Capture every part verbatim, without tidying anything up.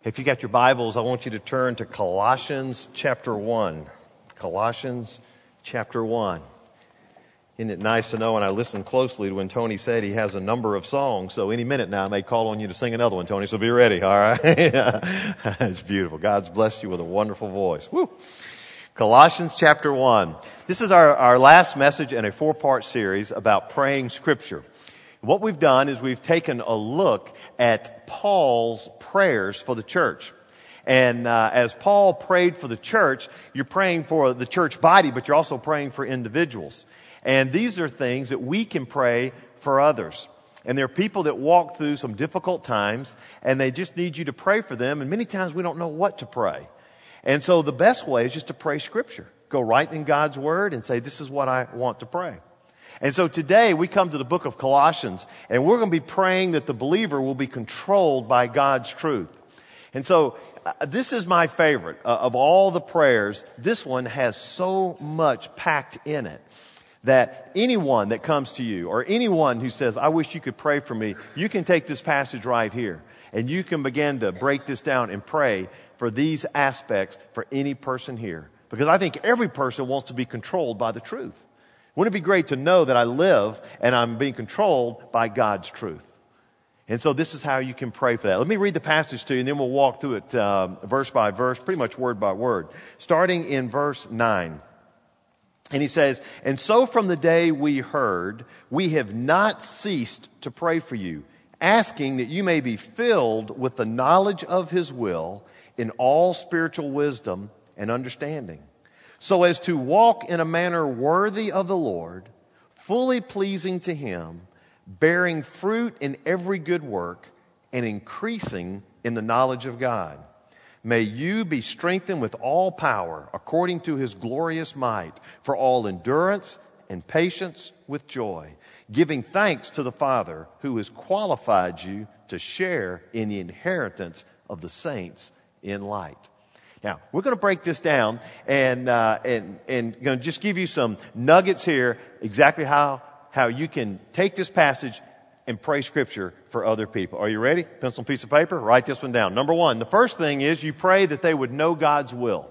If you got your Bibles, I want you to turn to Colossians chapter one. Colossians chapter one. Isn't it nice to know, and I listened closely to when Tony said he has a number of songs, so any minute now I may call on you to sing another one, Tony, so be ready, all right? It's beautiful. God's blessed you with a wonderful voice. Woo! Colossians chapter one. This is our, our last message in a four-part series about praying Scripture. What we've done is we've taken a look at Paul's prayers for the church. And uh, as Paul prayed for the church, you're praying for the church body, but you're also praying for individuals. And these are things that we can pray for others. And there are people that walk through some difficult times, and they just need you to pray for them. And many times we don't know what to pray. And so the best way is just to pray Scripture. Go right in God's Word and say, this is what I want to pray. And so today we come to the book of Colossians, and we're going to be praying that the believer will be controlled by God's truth. And so uh, this is my favorite uh, of all the prayers. This one has so much packed in it that anyone that comes to you or anyone who says, I wish you could pray for me, you can take this passage right here and you can begin to break this down and pray for these aspects for any person here. Because I think every person wants to be controlled by the truth. Wouldn't it be great to know that I live and I'm being controlled by God's truth? And so this is how you can pray for that. Let me read the passage to you and then we'll walk through it uh, verse by verse, pretty much word by word. Starting in verse nine. And he says, and so from the day we heard, we have not ceased to pray for you, asking that you may be filled with the knowledge of His will in all spiritual wisdom and understanding, so as to walk in a manner worthy of the Lord, fully pleasing to Him, bearing fruit in every good work, and increasing in the knowledge of God. May you be strengthened with all power according to His glorious might, for all endurance and patience with joy, giving thanks to the Father who has qualified you to share in the inheritance of the saints in light. Now, we're going to break this down and uh, and and going to just give you some nuggets here, exactly how how you can take this passage and pray Scripture for other people. Are you ready? Pencil and piece of paper? Write this one down. Number one, the first thing is you pray that they would know God's will.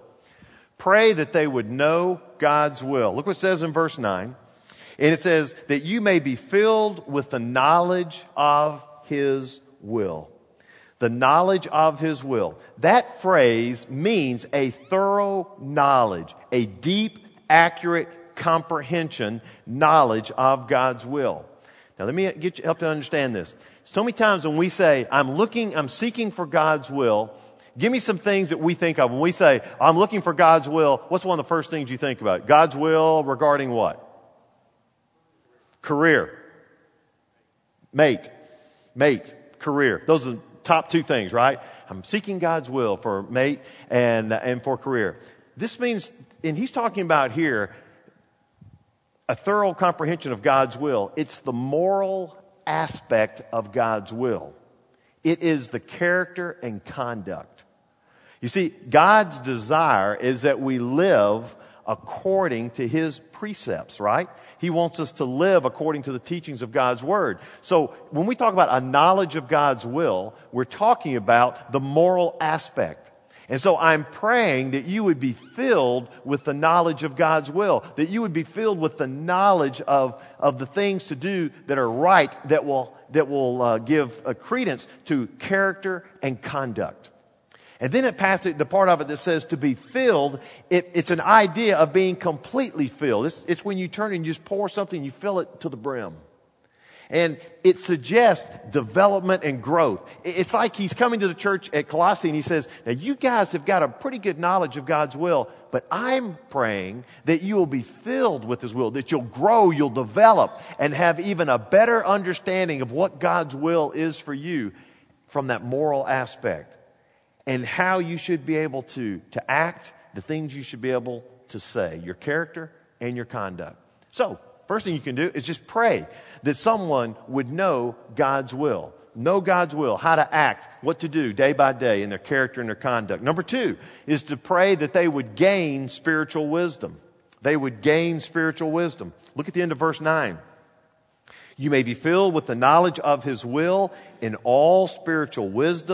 Pray that they would know God's will. Look what it says in verse nine. And it says that you may be filled with the knowledge of His will. The knowledge of His will. That phrase means a thorough knowledge, a deep, accurate comprehension, knowledge of God's will. Now let me get you, help you understand this. So many times when we say, I'm looking, I'm seeking for God's will, give me some things that we think of. When we say, I'm looking for God's will, what's one of the first things you think about? God's will regarding what? Career. Mate. Mate. Career. Those are the top two things, right? I'm seeking God's will for mate and, and for career. This means, and he's talking about here, a thorough comprehension of God's will. It's the moral aspect of God's will. It is the character and conduct. You see, God's desire is that we live according to His precepts, right? He wants us to live according to the teachings of God's Word. So when we talk about a knowledge of God's will, we're talking about the moral aspect. And so I'm praying that you would be filled with the knowledge of God's will, that you would be filled with the knowledge of, of the things to do that are right, that will, that will uh, give a credence to character and conduct. And then it passes the part of it that says to be filled, it, it's an idea of being completely filled. It's, it's when you turn and you just pour something, you fill it to the brim. And it suggests development and growth. It's like he's coming to the church at Colossae and he says, now you guys have got a pretty good knowledge of God's will, but I'm praying that you will be filled with His will, that you'll grow, you'll develop, and have even a better understanding of what God's will is for you from that moral aspect. And how you should be able to, to act, the things you should be able to say, your character and your conduct. So, first thing you can do is just pray that someone would know God's will. Know God's will, how to act, what to do day by day in their character and their conduct. Number two is to pray that they would gain spiritual wisdom. They would gain spiritual wisdom. Look at the end of verse nine. You may be filled with the knowledge of His will in all spiritual wisdom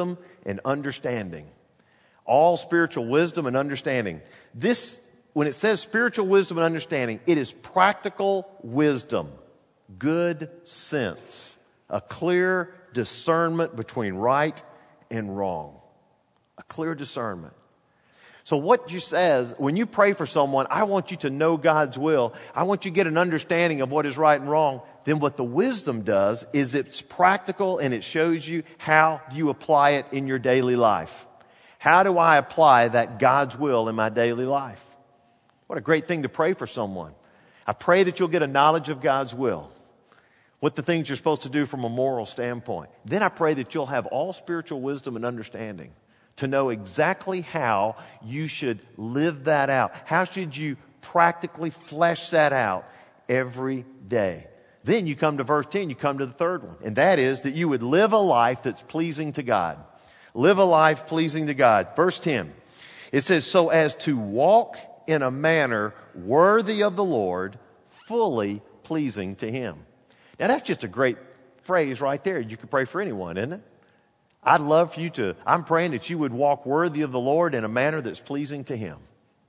and understanding. All spiritual wisdom and understanding. This, when it says spiritual wisdom and understanding, it is practical wisdom, good sense, a clear discernment between right and wrong. A clear discernment. So what you says, when you pray for someone, I want you to know God's will. I want you to get an understanding of what is right and wrong. Then what the wisdom does is it's practical and it shows you how do you apply it in your daily life. How do I apply that God's will in my daily life? What a great thing to pray for someone. I pray that you'll get a knowledge of God's will. What the things you're supposed to do from a moral standpoint. Then I pray that you'll have all spiritual wisdom and understanding to know exactly how you should live that out. How should you practically flesh that out every day? Then you come to verse ten, you come to the third one. And that is that you would live a life that's pleasing to God. Live a life pleasing to God. Verse ten, it says, so as to walk in a manner worthy of the Lord, fully pleasing to Him. Now that's just a great phrase right there. You could pray for anyone, isn't it? I'd love for you to, I'm praying that you would walk worthy of the Lord in a manner that's pleasing to Him.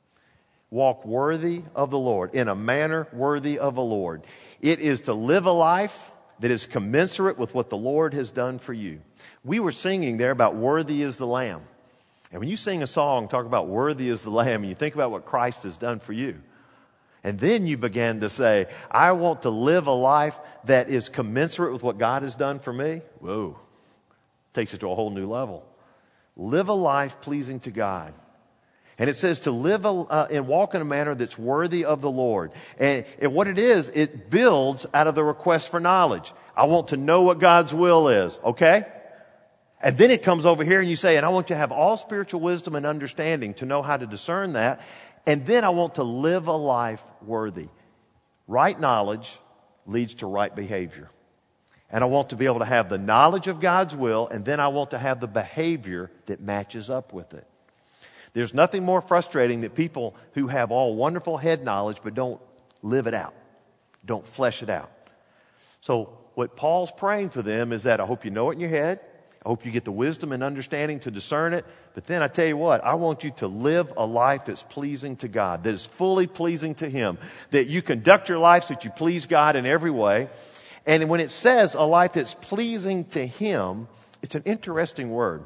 Walk worthy of the Lord in a manner worthy of the Lord. It is to live a life that is commensurate with what the Lord has done for you. We were singing there about worthy is the Lamb. And when you sing a song, talk about worthy is the Lamb, and you think about what Christ has done for you. And then you began to say, I want to live a life that is commensurate with what God has done for me. Whoa. Takes it to a whole new level. Live a life pleasing to God. And it says to live a, uh, and walk in a manner that's worthy of the Lord. And, and what it is, it builds out of the request for knowledge. I want to know what God's will is, okay? And then it comes over here and you say, and I want you to have all spiritual wisdom and understanding to know how to discern that. And then I want to live a life worthy. Right knowledge leads to right behavior. And I want to be able to have the knowledge of God's will, and then I want to have the behavior that matches up with it. There's nothing more frustrating than people who have all wonderful head knowledge but don't live it out, don't flesh it out. So what Paul's praying for them is that I hope you know it in your head. I hope you get the wisdom and understanding to discern it. But then I tell you what, I want you to live a life that's pleasing to God, that is fully pleasing to Him, that you conduct your life so that you please God in every way. And when it says a life that's pleasing to Him, it's an interesting word.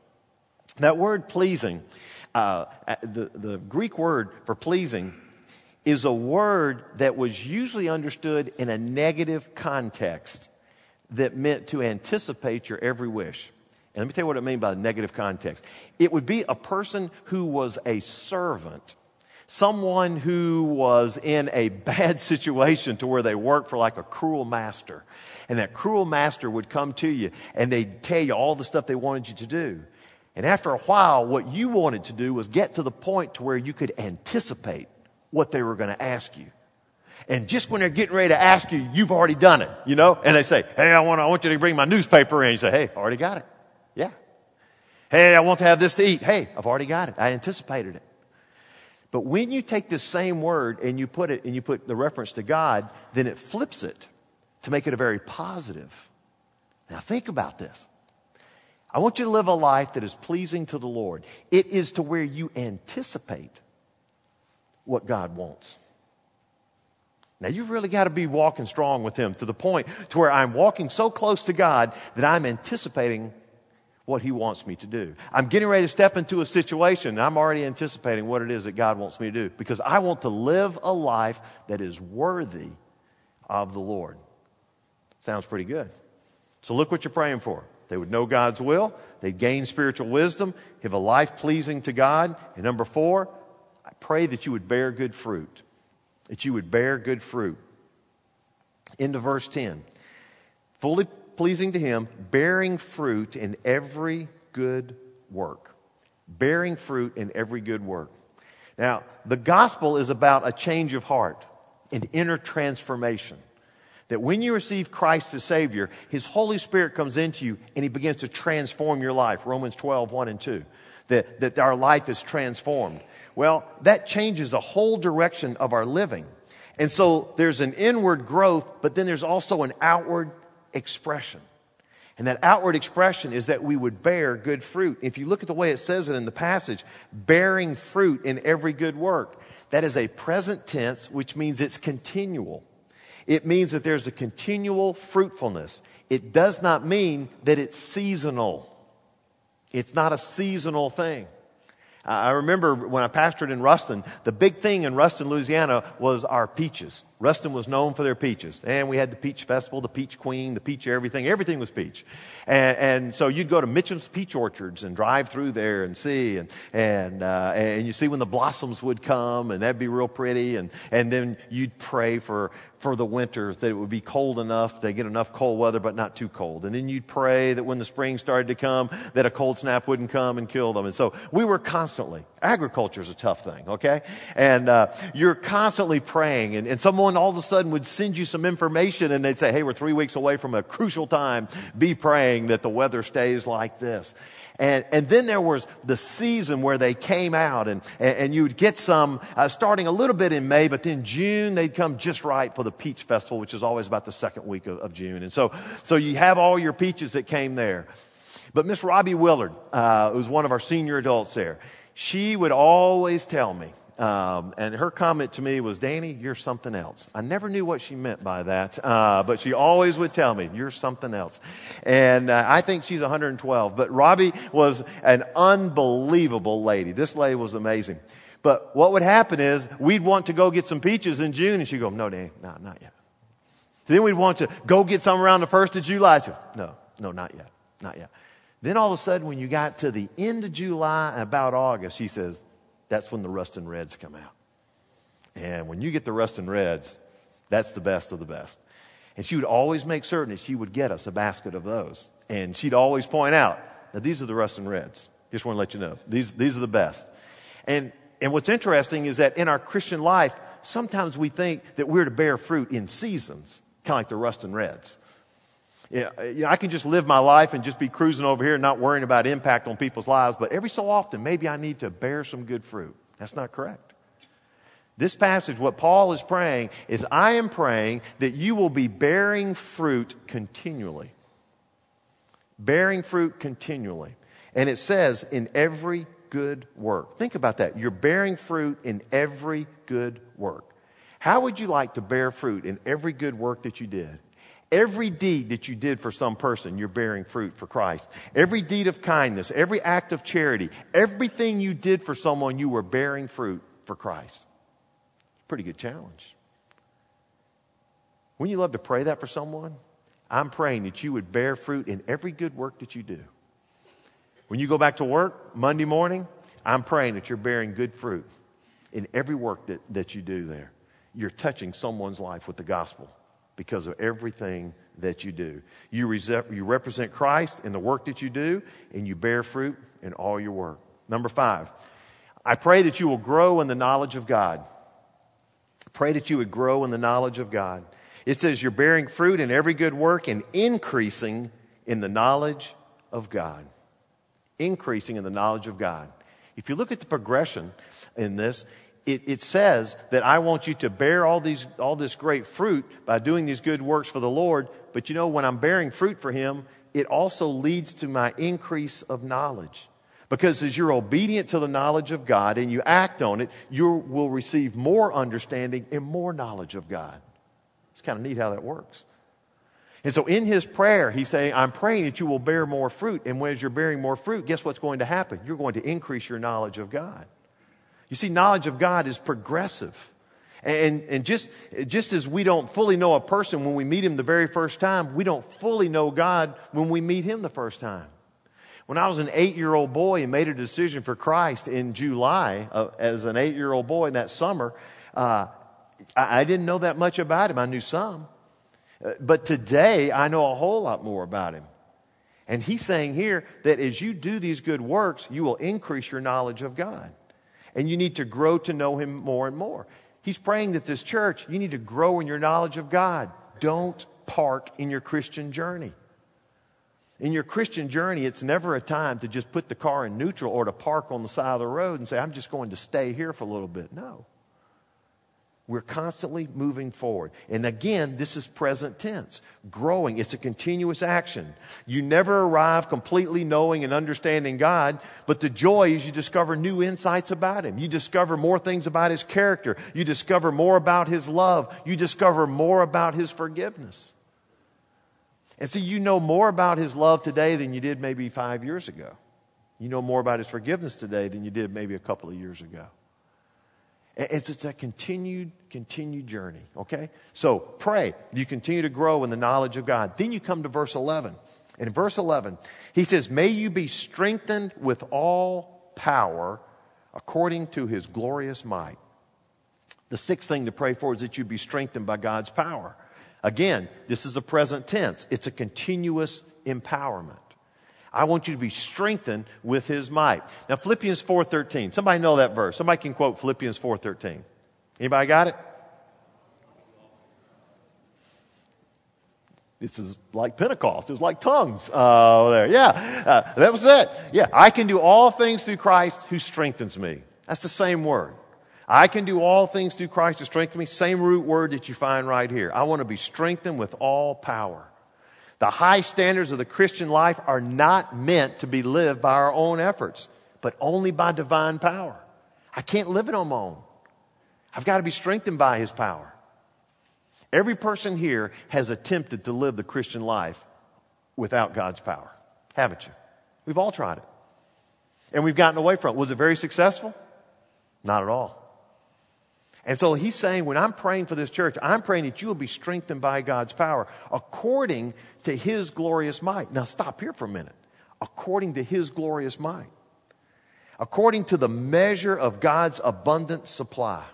That word pleasing, uh, the, the Greek word for pleasing is a word that was usually understood in a negative context that meant to anticipate your every wish. And let me tell you what I mean by the negative context. It would be a person who was a servant, someone who was in a bad situation to where they worked for like a cruel master. And that cruel master would come to you and they'd tell you all the stuff they wanted you to do. And after a while, what you wanted to do was get to the point to where you could anticipate what they were going to ask you. And just when they're getting ready to ask you, you've already done it, you know? And they say, hey, I want, I want you to bring my newspaper in. You say, hey, I've already got it. Yeah. Hey, I want to have this to eat. Hey, I've already got it. I anticipated it. But when you take this same word and you put it and you put the reference to God, then it flips it to make it a very positive. Now think about this. I want you to live a life that is pleasing to the Lord. It is to where you anticipate what God wants. Now you've really got to be walking strong with Him to the point to where I'm walking so close to God that I'm anticipating what He wants me to do. I'm getting ready to step into a situation and I'm already anticipating what it is that God wants me to do because I want to live a life that is worthy of the Lord. Sounds pretty good. So look what you're praying for. They would know God's will. They'd gain spiritual wisdom, have a life pleasing to God. And number four, I pray that you would bear good fruit. That you would bear good fruit. Into verse ten. Fully pleasing to Him, bearing fruit in every good work. Bearing fruit in every good work. Now, the gospel is about a change of heart, an inner transformation. That when you receive Christ as Savior, His Holy Spirit comes into you and He begins to transform your life. Romans twelve, one and two. That, that our life is transformed. Well, that changes the whole direction of our living. And so there's an inward growth, but then there's also an outward expression. And that outward expression is that we would bear good fruit. If you look at the way it says it in the passage, bearing fruit in every good work. That is a present tense, which means it's continual. It means that there's a continual fruitfulness. It does not mean that it's seasonal. It's not a seasonal thing. I remember when I pastored in Ruston, the big thing in Ruston, Louisiana was our peaches. Ruston was known for their peaches. And we had the peach festival, the peach queen, the peach everything. Everything was peach. And, and so you'd go to Mitchum's Peach Orchards and drive through there and see. And, and, uh, and you see when the blossoms would come, and that'd be real pretty. And, and then you'd pray for, for the winter that it would be cold enough, they get enough cold weather, but not too cold. And then you'd pray that when the spring started to come, that a cold snap wouldn't come and kill them. And so we were constantly, agriculture is a tough thing, okay? And uh, you're constantly praying, and, and someone all of a sudden would send you some information, and they'd say, hey, we're three weeks away from a crucial time. Be praying that the weather stays like this. And, and then there was the season where they came out, and, and, and you would get some uh, starting a little bit in May, but then June they'd come just right for the Peach Festival, which is always about the second week of, of June. And so, so you have all your peaches that came there. But Miss Robbie Willard, uh, who was one of our senior adults there, she would always tell me, Um, and her comment to me was, Danny, you're something else. I never knew what she meant by that, uh, but she always would tell me, you're something else. And uh, I think she's one hundred twelve. But Robbie was an unbelievable lady. This lady was amazing. But what would happen is we'd want to go get some peaches in June, and she'd go, no, Danny, no, not yet. So then we'd want to go get some around the first of July. She'd go, no, no, not yet, not yet. Then all of a sudden, when you got to the end of July and about August, she says, that's when the Ruston Reds come out. And when you get the Ruston Reds, that's the best of the best. And she would always make certain that she would get us a basket of those. And she'd always point out, now these are the Ruston Reds. Just want to let you know. These, these are the best. And, and what's interesting is that in our Christian life, sometimes we think that we're to bear fruit in seasons, kind of like the Ruston Reds. Yeah, you know, I can just live my life and just be cruising over here and not worrying about impact on people's lives. But every so often, maybe I need to bear some good fruit. That's not correct. This passage, what Paul is praying is, I am praying that you will be bearing fruit continually. Bearing fruit continually. And it says, in every good work. Think about that. You're bearing fruit in every good work. How would you like to bear fruit in every good work that you did? Every deed that you did for some person, you're bearing fruit for Christ. Every deed of kindness, every act of charity, everything you did for someone, you were bearing fruit for Christ. Pretty good challenge. Wouldn't you love to pray that for someone? I'm praying that you would bear fruit in every good work that you do. When you go back to work Monday morning, I'm praying that you're bearing good fruit in every work that, that you do there. You're touching someone's life with the gospel because of everything that you do. You, rese- you represent Christ in the work that you do, and you bear fruit in all your work. Number five, I pray that you will grow in the knowledge of God. Pray that you would grow in the knowledge of God. It says you're bearing fruit in every good work and increasing in the knowledge of God. Increasing in the knowledge of God. If you look at the progression in this, It, it says that I want you to bear all these, all this great fruit by doing these good works for the Lord. But you know, when I'm bearing fruit for Him, it also leads to my increase of knowledge. Because as you're obedient to the knowledge of God and you act on it, you will receive more understanding and more knowledge of God. It's kind of neat how that works. And so in his prayer, he's saying, I'm praying that you will bear more fruit. And as you're bearing more fruit, guess what's going to happen? You're going to increase your knowledge of God. You see, knowledge of God is progressive. And, and just, just as we don't fully know a person when we meet him the very first time, we don't fully know God when we meet him the first time. When I was an eight-year-old boy and made a decision for Christ in July, uh, as an eight-year-old boy in that summer, uh, I, I didn't know that much about him. I knew some. Uh, but today, I know a whole lot more about him. And he's saying here that as you do these good works, you will increase your knowledge of God. And you need to grow to know him more and more. He's praying that this church, you need to grow in your knowledge of God. Don't park in your Christian journey. In your Christian journey, it's never a time to just put the car in neutral or to park on the side of the road and say, I'm just going to stay here for a little bit. No. We're constantly moving forward. And again, this is present tense. Growing, it's a continuous action. You never arrive completely knowing and understanding God, but the joy is you discover new insights about Him. You discover more things about His character. You discover more about His love. You discover more about His forgiveness. And so you know more about His love today than you did maybe five years ago. You know more about His forgiveness today than you did maybe a couple of years ago. It's just a continued, continued journey, okay? So pray. You continue to grow in the knowledge of God. Then you come to verse eleven. And in verse eleven, he says, may you be strengthened with all power according to His glorious might. The sixth thing to pray for is that you be strengthened by God's power. Again, this is a present tense. It's a continuous empowerment. I want you to be strengthened with His might. Now, Philippians four thirteen. Somebody know that verse. Somebody can quote Philippians four thirteen. Anybody got it? This is like Pentecost. It was like tongues. Oh, uh, there. Yeah, uh, that was it. Yeah, I can do all things through Christ who strengthens me. That's the same word. I can do all things through Christ who strengthens me. Same root word that you find right here. I want to be strengthened with all power. The high standards of the Christian life are not meant to be lived by our own efforts, but only by divine power. I can't live it on my own. I've got to be strengthened by His power. Every person here has attempted to live the Christian life without God's power, haven't you? We've all tried it. And we've gotten away from it. Was it very successful? Not at all. And so he's saying, when I'm praying for this church, I'm praying that you will be strengthened by God's power according to His glorious might. Now stop here for a minute. According to His glorious might. According to the measure of God's abundant supply.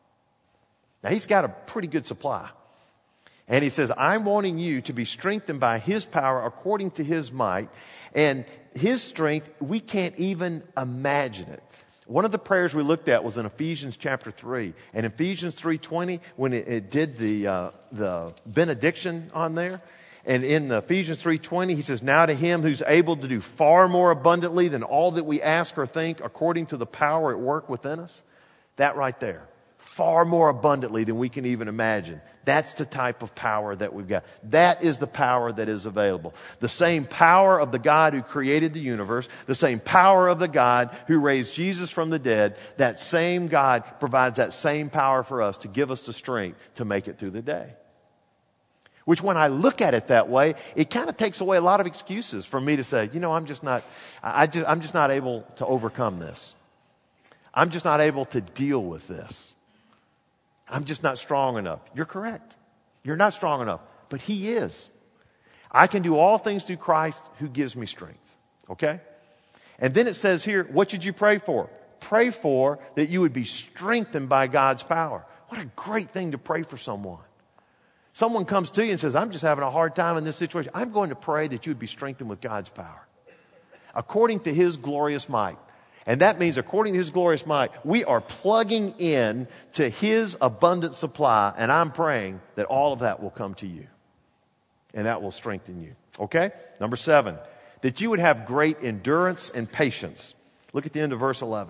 Now He's got a pretty good supply. And He says, I'm wanting you to be strengthened by His power according to His might. And His strength, we can't even imagine it. One of the prayers we looked at was in Ephesians chapter three. And Ephesians three twenty, when it, it did the, uh, the benediction on there, and in Ephesians three twenty, he says, now to Him who's able to do far more abundantly than all that we ask or think according to the power at work within us. That right there. Far more abundantly than we can even imagine. That's the type of power that we've got. That is the power that is available. The same power of the God who created the universe, the same power of the God who raised Jesus from the dead, that same God provides that same power for us to give us the strength to make it through the day. Which when I look at it that way, it kind of takes away a lot of excuses for me to say, you know, I'm just not, I just, I'm just not able to overcome this. I'm just not able to deal with this. I'm just not strong enough. You're correct. You're not strong enough, but He is. I can do all things through Christ who gives me strength. Okay? And then it says here, what should you pray for? Pray for that you would be strengthened by God's power. What a great thing to pray for someone. Someone comes to you and says, I'm just having a hard time in this situation. I'm going to pray that you would be strengthened with God's power. According to His glorious might. And that means according to His glorious might, we are plugging in to His abundant supply. And I'm praying that all of that will come to you. And that will strengthen you. Okay? Number seven, that you would have great endurance and patience. Look at the end of verse eleven.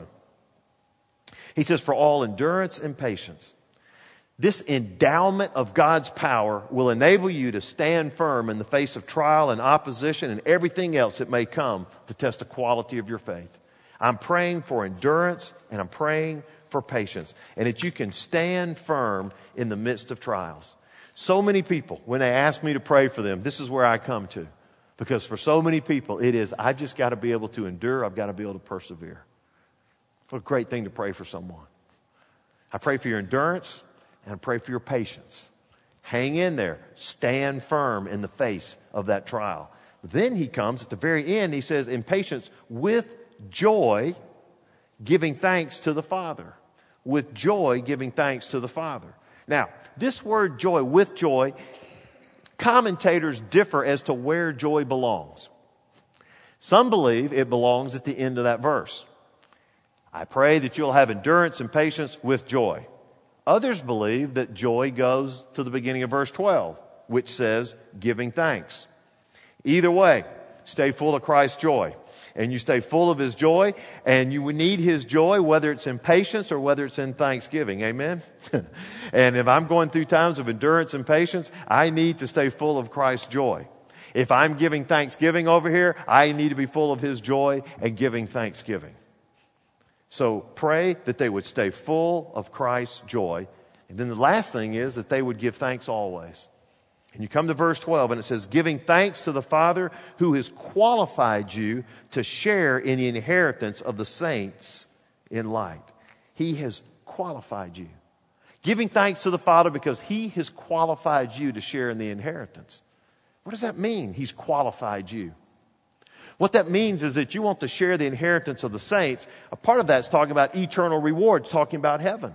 He says, for all endurance and patience. This endowment of God's power will enable you to stand firm in the face of trial and opposition and everything else that may come to test the quality of your faith. I'm praying for endurance and I'm praying for patience. And that you can stand firm in the midst of trials. So many people, when they ask me to pray for them, this is where I come to. Because for so many people, it is, I've just got to be able to endure. I've got to be able to persevere. What a great thing to pray for someone. I pray for your endurance and I pray for your patience. Hang in there. Stand firm in the face of that trial. Then he comes at the very end, he says, in patience with joy, giving thanks to the Father. With joy, giving thanks to the Father. Now, this word joy, with joy, commentators differ as to where joy belongs. Some believe it belongs at the end of that verse. I pray that you'll have endurance and patience with joy. Others believe that joy goes to the beginning of verse twelve, which says giving thanks. Either way, stay full of Christ's joy. and you stay full of His joy, and you need His joy, whether it's in patience or whether it's in thanksgiving. Amen? And if I'm going through times of endurance and patience, I need to stay full of Christ's joy. If I'm giving thanksgiving over here, I need to be full of His joy and giving thanksgiving. So pray that they would stay full of Christ's joy. And then the last thing is that they would give thanks always. And you come to verse twelve and it says, giving thanks to the Father who has qualified you to share in the inheritance of the saints in light. He has qualified you. Giving thanks to the Father because He has qualified you to share in the inheritance. What does that mean? He's qualified you. What that means is that you want to share the inheritance of the saints. A part of that's talking about eternal rewards, talking about heaven.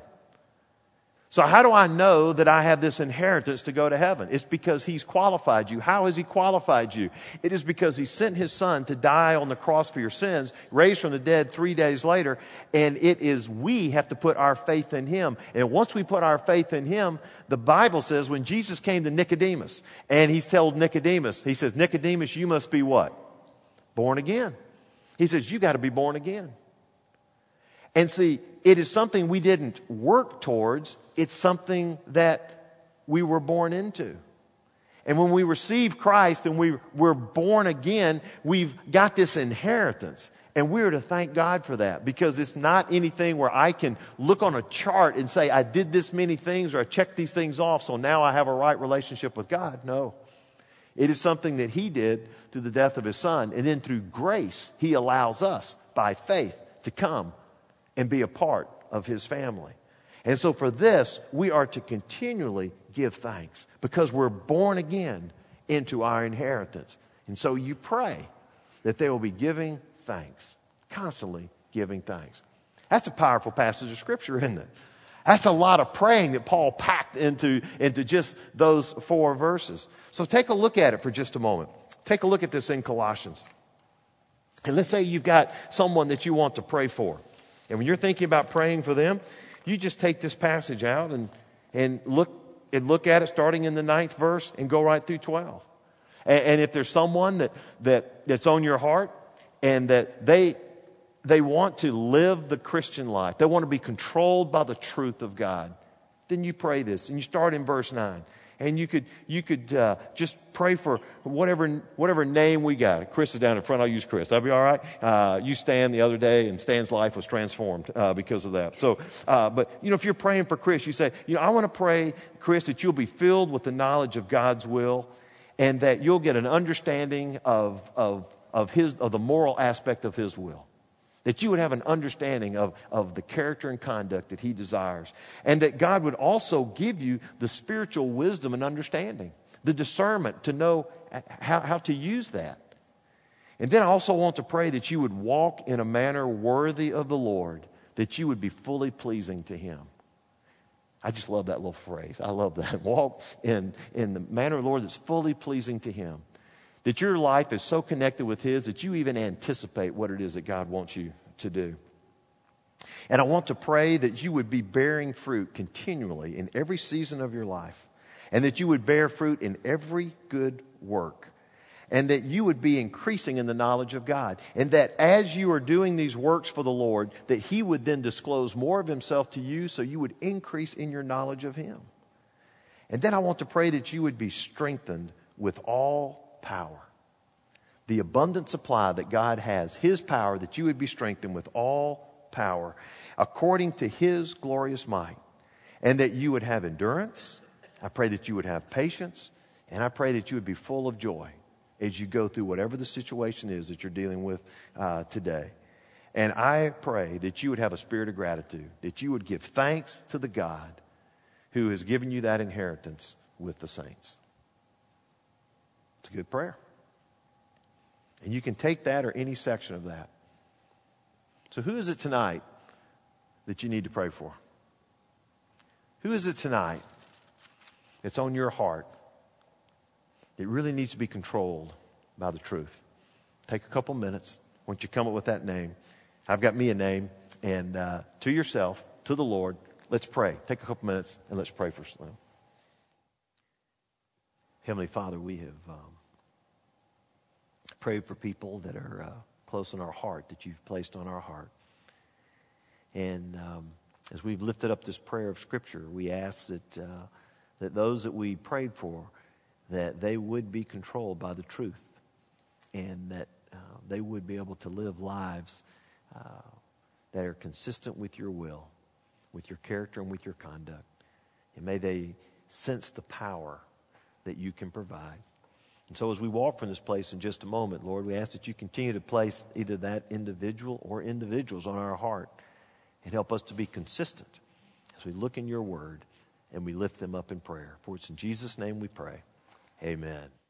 So how do I know that I have this inheritance to go to heaven? It's because He's qualified you. How has He qualified you? It is because He sent His Son to die on the cross for your sins, raised from the dead three days later, and it is we have to put our faith in Him. And once we put our faith in Him, the Bible says when Jesus came to Nicodemus, and He told Nicodemus, He says, Nicodemus, you must be what? Born again. He says, you got to be born again. And see, it is something we didn't work towards. It's something that we were born into. And when we receive Christ and we, we're born again, we've got this inheritance. And we're to thank God for that, because it's not anything where I can look on a chart and say, I did this many things or I checked these things off, so now I have a right relationship with God. No. It is something that He did through the death of His Son. And then through grace, He allows us, by faith, to come and be a part of His family. And so for this, we are to continually give thanks because we're born again into our inheritance. And so you pray that they will be giving thanks, constantly giving thanks. That's a powerful passage of Scripture, isn't it? That's a lot of praying that Paul packed into, into just those four verses. So take a look at it for just a moment. Take a look at this in Colossians. And let's say you've got someone that you want to pray for. And when you're thinking about praying for them, you just take this passage out and, and look and look at it starting in the ninth verse and go right through twelve. And, and if there's someone that, that that's on your heart and that they they want to live the Christian life, they want to be controlled by the truth of God, then you pray this. And you start in verse nine. And you could you could uh, just pray for whatever whatever name we got. Chris is down in front. I'll use Chris. That'll be all right. Uh, you Stan the other day, and Stan's life was transformed uh, because of that. So, uh, but you know, if you're praying for Chris, you say, you know, I want to pray, Chris, that you'll be filled with the knowledge of God's will, and that you'll get an understanding of of of his of the moral aspect of His will. That you would have an understanding of, of the character and conduct that He desires. And that God would also give you the spiritual wisdom and understanding, the discernment to know how, how to use that. And then I also want to pray that you would walk in a manner worthy of the Lord, that you would be fully pleasing to Him. I just love that little phrase. I love that. Walk in, in the manner of the Lord that's fully pleasing to Him. That your life is so connected with His that you even anticipate what it is that God wants you to do. And I want to pray that you would be bearing fruit continually in every season of your life. And that you would bear fruit in every good work. And that you would be increasing in the knowledge of God. And that as you are doing these works for the Lord, that He would then disclose more of Himself to you so you would increase in your knowledge of Him. And then I want to pray that you would be strengthened with all power. The abundant supply that God has, His power, that you would be strengthened with all power according to His glorious might, and that you would have endurance. I pray that you would have patience, and I pray that you would be full of joy as you go through whatever the situation is that you're dealing with uh, today. And I pray that you would have a spirit of gratitude, that you would give thanks to the God who has given you that inheritance with the saints. It's a good prayer. And you can take that or any section of that. So who is it tonight that you need to pray for? Who is it tonight that's on your heart that really needs to be controlled by the truth? Take a couple minutes. Once you come up with that name, I've got me a name. And uh, to yourself, to the Lord, let's pray. Take a couple minutes and let's pray for them. Heavenly Father, we have um, prayed for people that are uh, close in our heart that you've placed on our heart. And um, as we've lifted up this prayer of Scripture, we ask that uh, that those that we prayed for, that they would be controlled by the truth, and that uh, they would be able to live lives uh, that are consistent with your will, with your character and with your conduct. And may they sense the power that you can provide. And so as we walk from this place in just a moment, Lord, we ask that you continue to place either that individual or individuals on our heart and help us to be consistent as we look in your word and we lift them up in prayer. For it's in Jesus' name we pray. Amen.